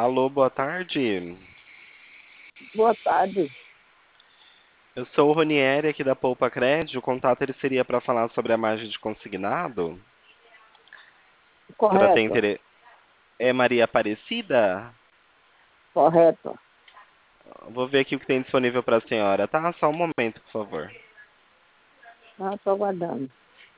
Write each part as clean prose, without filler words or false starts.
Alô, boa tarde. Boa tarde. Eu sou o Ronieri aqui da Poupa Crédito. O contato ele seria para falar sobre a margem de consignado? A senhora tem Correto, interesse? É Maria Aparecida? correto. Vou ver aqui o que tem disponível para a senhora, tá? Só um momento, por favor. Estou aguardando.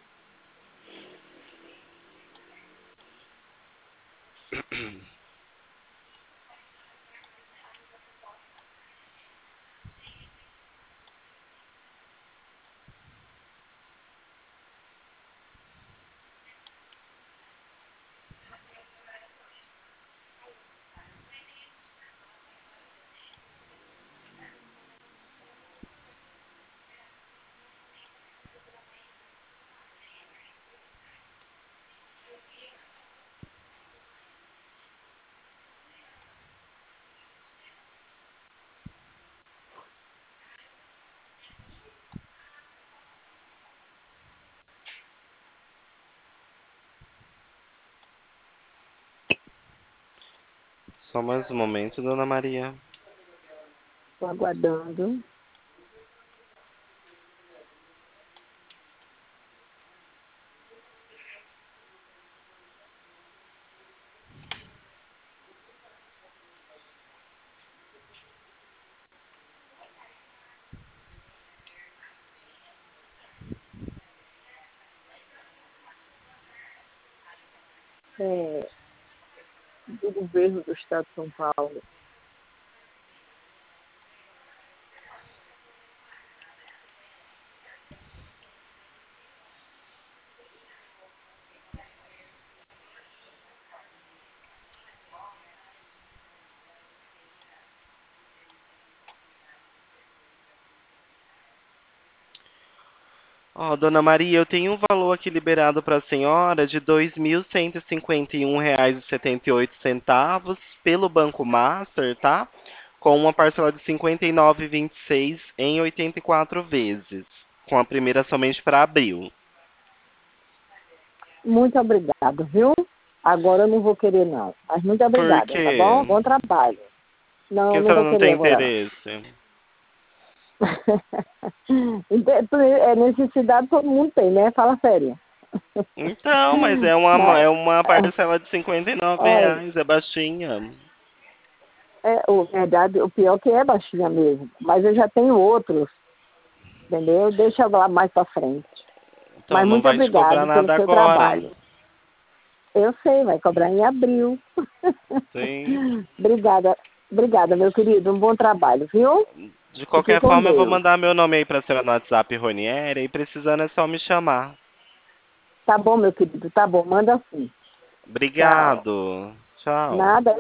Só mais um momento, dona Maria. Estou aguardando. É, do governo do Estado de São Paulo. Ó, dona Maria, eu tenho um valor aqui liberado para a senhora de R$ 2.151,78 pelo Banco Master, tá? Com uma parcela de 59,26 em 84 vezes, com a primeira somente para abril. Muito obrigado, viu? Agora eu não vou querer, não. Mas muito Por obrigada, tá quê? bom? Bom trabalho. Por que Não, a não senhora vou não querer tem agora, não. interesse? É necessidade todo mundo tem, né? Fala sério. Então, mas é uma Mas, parcela de 59 olha, reais, é baixinha. o verdade, o pior que é baixinha mesmo. Mas eu já tenho outros, entendeu? Deixa eu lá mais para frente. Então, Mas não muito vai te cobrar obrigado pelo nada seu agora. trabalho. Eu sei, vai cobrar em abril. Sim. Obrigada, obrigada, meu querido. Um bom trabalho, viu? De Fique qualquer com forma, eu vou Deus. mandar meu nome aí pra senhora no WhatsApp, Ronieri, e precisando é só me chamar. Tá bom, meu querido, tá bom. Manda sim. Tchau. Obrigado. Tchau. Nada.